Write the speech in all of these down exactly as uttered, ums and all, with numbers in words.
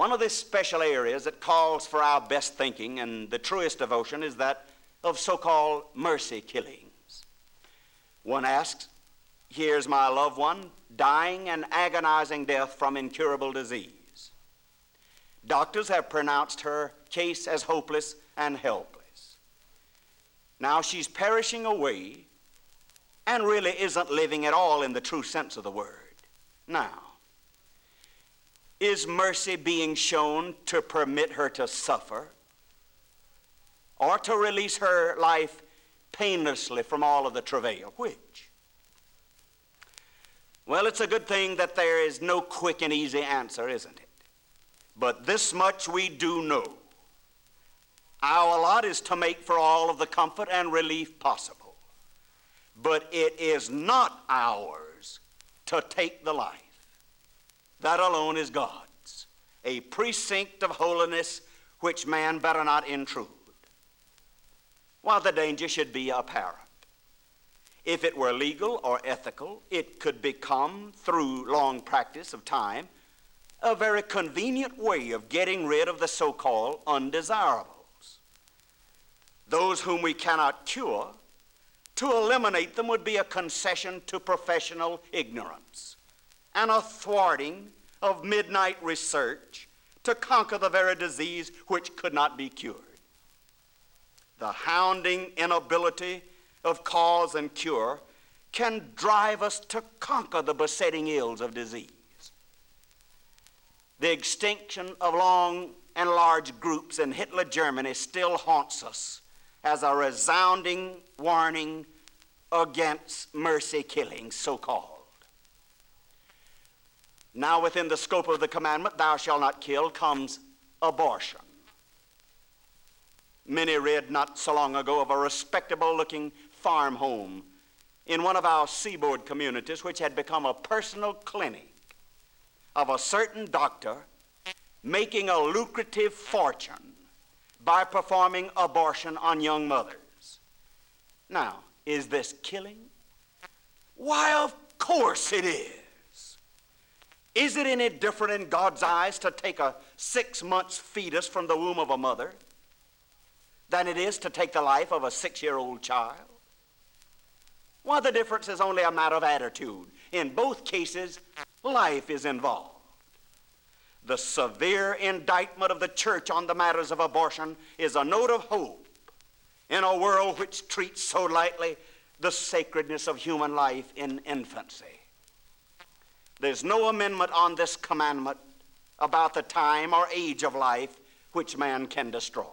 One of the special areas that calls for our best thinking and the truest devotion is that of so-called mercy killings. One asks, here's my loved one dying an agonizing death from incurable disease. Doctors have pronounced her case as hopeless and helpless. Now she's perishing away and really isn't living at all in the true sense of the word. Now, is mercy being shown to permit her to suffer or to release her life painlessly from all of the travail? Which? Well, it's a good thing that there is no quick and easy answer, isn't it? But this much we do know. Our lot is to make for all of the comfort and relief possible. But it is not ours to take the life. That alone is God's, a precinct of holiness which man better not intrude. While the danger should be apparent. If it were legal or ethical, it could become, through long practice of time, a very convenient way of getting rid of the so-called undesirables. Those whom we cannot cure, to eliminate them would be a concession to professional ignorance and a thwarting of midnight research to conquer the very disease which could not be cured. The hounding inability of cause and cure can drive us to conquer the besetting ills of disease. The extinction of long and large groups in Hitler Germany still haunts us as a resounding warning against mercy killing, so-called. Now within the scope of the commandment, thou shalt not kill, comes abortion. Many read not so long ago of a respectable-looking farm home in one of our seaboard communities which had become a personal clinic of a certain doctor making a lucrative fortune by performing abortion on young mothers. Now, is this killing? Why, of course it is. Is it any different in God's eyes to take a six-month fetus from the womb of a mother than it is to take the life of a six-year-old child? Well, the difference is only a matter of attitude. In both cases, life is involved. The severe indictment of the church on the matters of abortion is a note of hope in a world which treats so lightly the sacredness of human life in infancy. There's no amendment on this commandment about the time or age of life which man can destroy.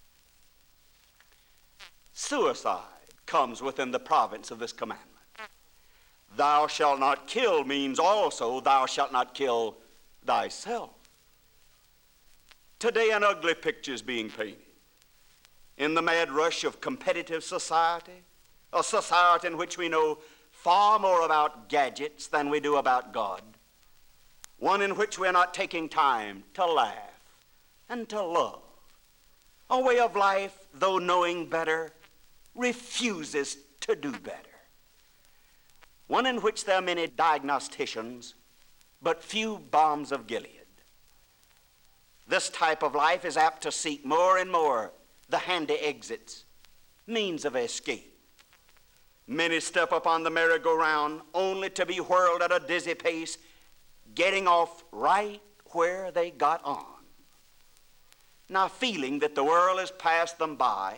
Suicide comes within the province of this commandment. Thou shalt not kill means also thou shalt not kill thyself. Today an ugly picture is being painted. In the mad rush of competitive society, a society in which we know far more about gadgets than we do about God, one in which we're not taking time to laugh and to love, a way of life, though knowing better, refuses to do better, one in which there are many diagnosticians but few balms of Gilead. This type of life is apt to seek more and more the handy exits, means of escape. Many step upon the merry-go-round only to be whirled at a dizzy pace, getting off right where they got on. Now, feeling that the world has passed them by,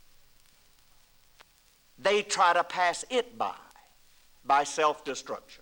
they try to pass it by, by self-destruction.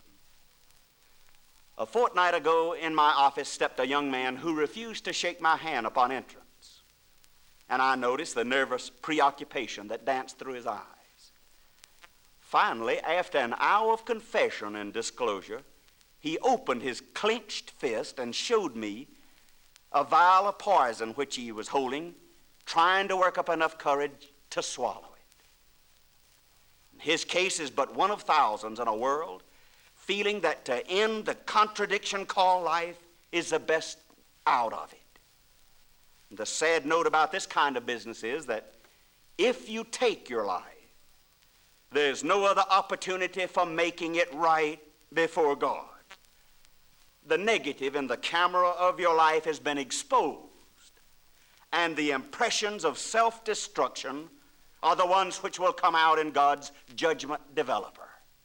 A fortnight ago in my office stepped a young man who refused to shake my hand upon entrance. And I noticed the nervous preoccupation that danced through his eyes. Finally, after an hour of confession and disclosure, he opened his clenched fist and showed me a vial of poison which he was holding, trying to work up enough courage to swallow it. His case is but one of thousands in a world feeling that to end the contradiction called life is the best out of it. The sad note about this kind of business is that if you take your life, there's no other opportunity for making it right before God. the negative in the camera of your life has been exposed, and the impressions of self-destruction are the ones which will come out in God's judgment developer.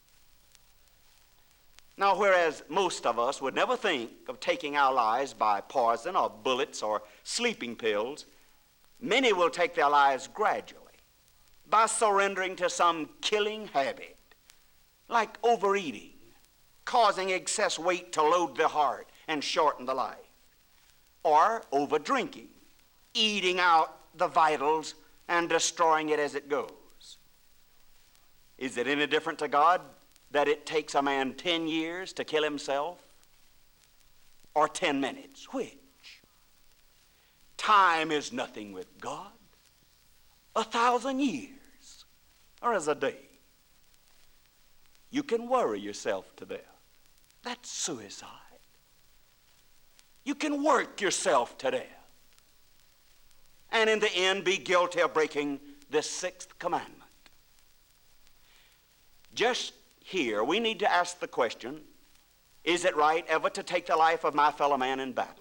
Now, whereas most of us would never think of taking our lives by poison or bullets or sleeping pills, many will take their lives gradually by surrendering to some killing habit, like overeating, causing excess weight to load the heart and shorten the life, or over-drinking, eating out the vitals and destroying it as it goes. Is it any different to God that it takes a man ten years to kill himself, or ten minutes? Which? Time is nothing with God. A thousand years, or as a day. You can worry yourself to death. That's suicide. You can work yourself to death, and in the end be guilty of breaking the sixth commandment. Just here, we need to ask the question, is it right ever to take the life of my fellow man in battle?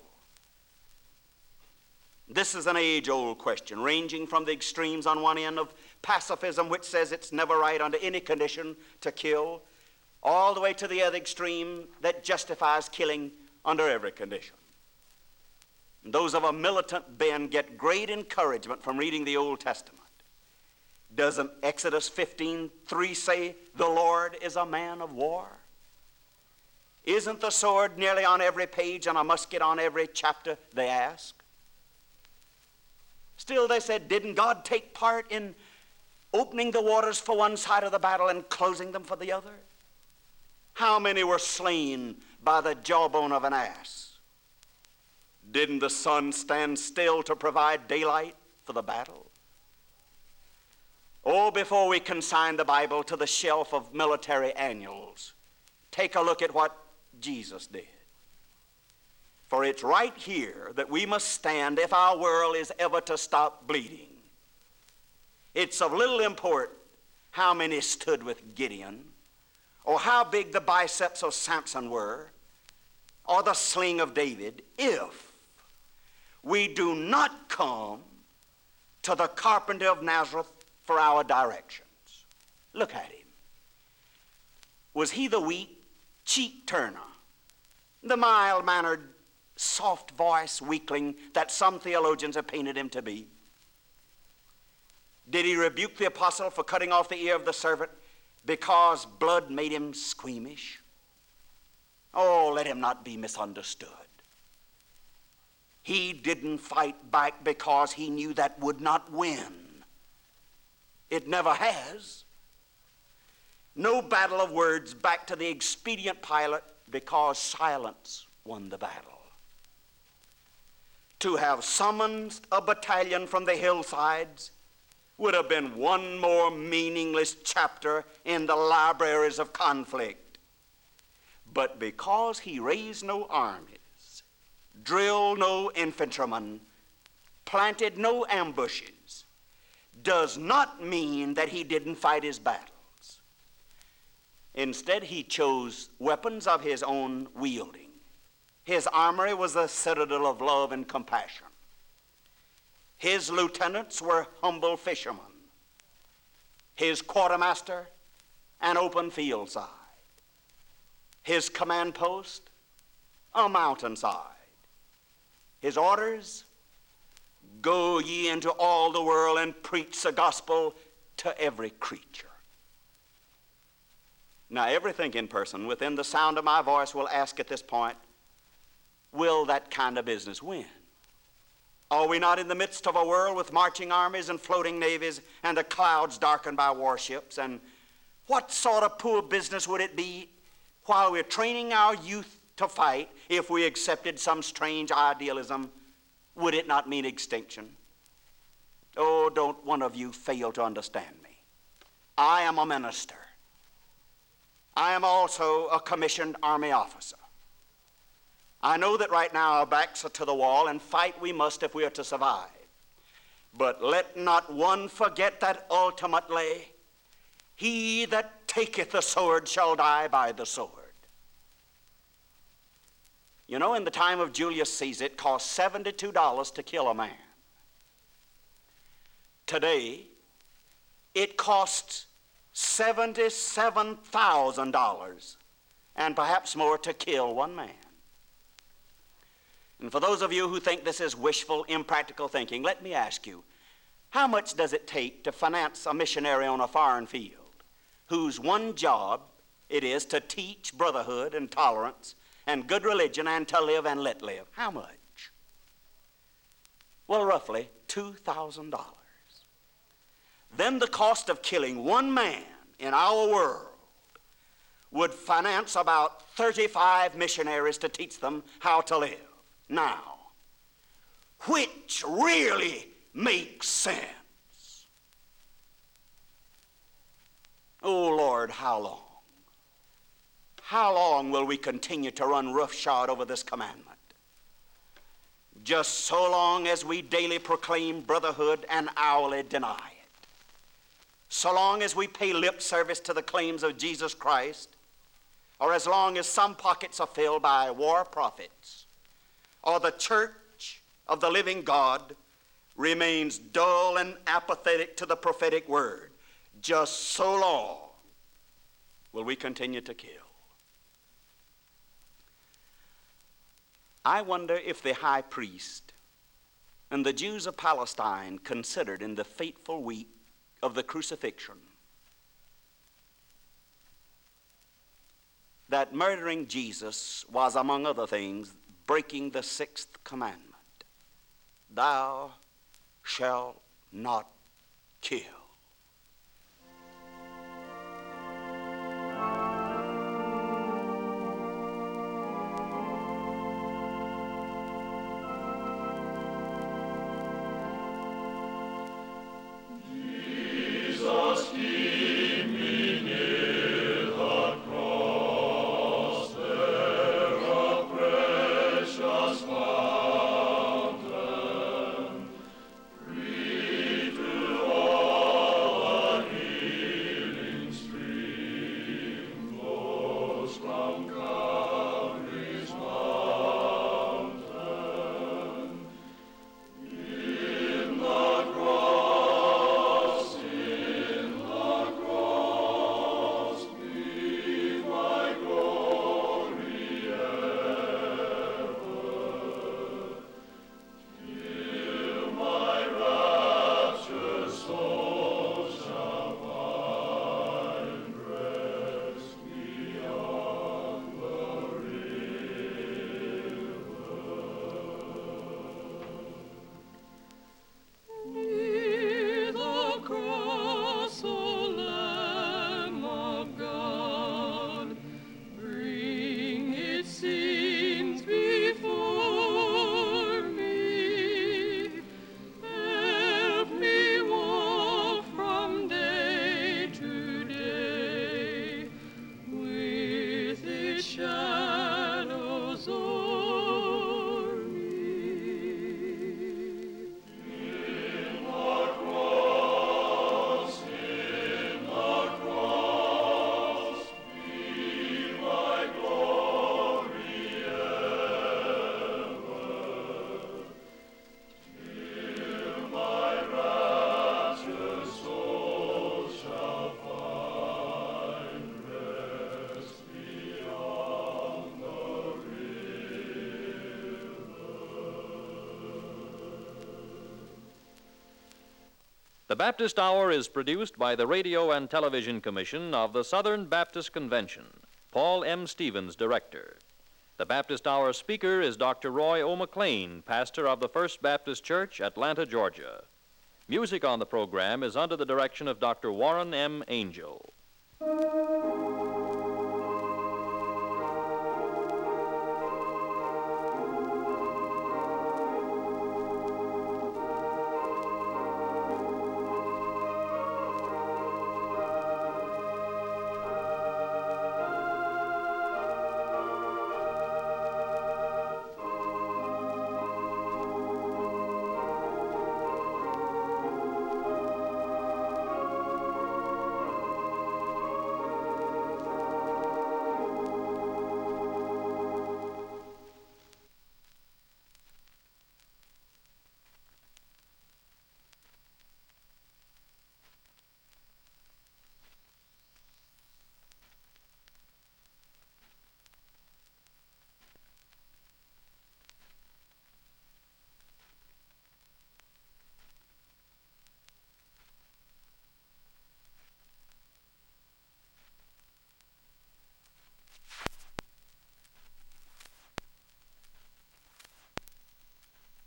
This is an age-old question, ranging from the extremes on one end of pacifism, which says it's never right under any condition to kill, all the way to the other extreme that justifies killing under every condition. And those of a militant bent get great encouragement from reading the Old Testament. Doesn't Exodus fifteen three say, the Lord is a man of war? Isn't the sword nearly on every page and a musket on every chapter, they ask? Still, they said, didn't God take part in opening the waters for one side of the battle and closing them for the other? How many were slain by the jawbone of an ass? Didn't the sun stand still to provide daylight for the battle? Oh, before we consign the Bible to the shelf of military annuals, take a look at what Jesus did. For it's right here that we must stand if our world is ever to stop bleeding. It's of little import how many stood with Gideon, or how big the biceps of Samson were, or the sling of David, if we do not come to the carpenter of Nazareth for our directions. Look at him. Was he the weak cheek turner, the mild-mannered, soft-voiced weakling that some theologians have painted him to be? Did he rebuke the apostle for cutting off the ear of the servant because blood made him squeamish? Oh, let him not be misunderstood. He didn't fight back because he knew that would not win. It never has. No battle of words back to the expedient pilot because silence won the battle. To have summoned a battalion from the hillsides would have been one more meaningless chapter in the libraries of conflict. But because he raised no armies, drilled no infantrymen, planted no ambushes, does not mean that he didn't fight his battles. Instead, he chose weapons of his own wielding. His armory was a citadel of love and compassion. His lieutenants were humble fishermen. His quartermaster, an open field side. His command post, a mountainside. His orders, go ye into all the world and preach the gospel to every creature. Now, every thinking person within the sound of my voice will ask at this point, will that kind of business win? Are we not in the midst of a world with marching armies and floating navies and the clouds darkened by warships? And what sort of poor business would it be while we're training our youth to fight if we accepted some strange idealism? Would it not mean extinction? Oh, don't one of you fail to understand me. I am a minister. I am also a commissioned army officer. I know that right now our backs are to the wall, and fight we must if we are to survive. But let not one forget that ultimately, he that taketh the sword shall die by the sword. You know, in the time of Julius Caesar, it cost seventy-two dollars to kill a man. Today, it costs seventy-seven thousand dollars and perhaps more to kill one man. And for those of you who think this is wishful, impractical thinking, let me ask you, how much does it take to finance a missionary on a foreign field whose one job it is to teach brotherhood and tolerance and good religion and to live and let live? How much? Well, roughly two thousand dollars. Then the cost of killing one man in our world would finance about thirty-five missionaries to teach them how to live. Now, which really makes sense? Oh, Lord, how long? How long will we continue to run roughshod over this commandment? Just so long as we daily proclaim brotherhood and hourly deny it. So long as we pay lip service to the claims of Jesus Christ, or as long as some pockets are filled by war profits, or the church of the living God remains dull and apathetic to the prophetic word, just so long will we continue to kill. I wonder if the high priest and the Jews of Palestine considered in the fateful week of the crucifixion that murdering Jesus was, among other things, breaking the sixth commandment. Thou shalt not kill. The Baptist Hour is produced by the Radio and Television Commission of the Southern Baptist Convention. Paul M. Stevens, director. The Baptist Hour speaker is Doctor Roy O. McLean, pastor of the First Baptist Church, Atlanta, Georgia. Music on the program is under the direction of Doctor Warren M. Angel.